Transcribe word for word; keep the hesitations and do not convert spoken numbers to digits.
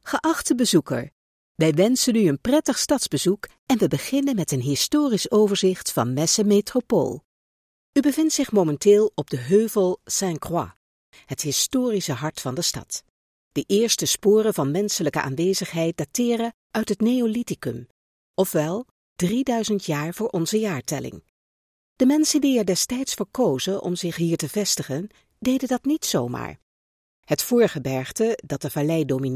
Geachte bezoeker, wij wensen u een prettig stadsbezoek en we beginnen met een historisch overzicht van Messe Metropool. U bevindt zich momenteel op de heuvel Sainte-Croix, het historische hart van de stad. De eerste sporen van menselijke aanwezigheid dateren uit het Neolithicum, ofwel drieduizend jaar voor onze jaartelling. De mensen die er destijds voor kozen om zich hier te vestigen, deden dat niet zomaar. Het voorgebergte dat de vallei domineerde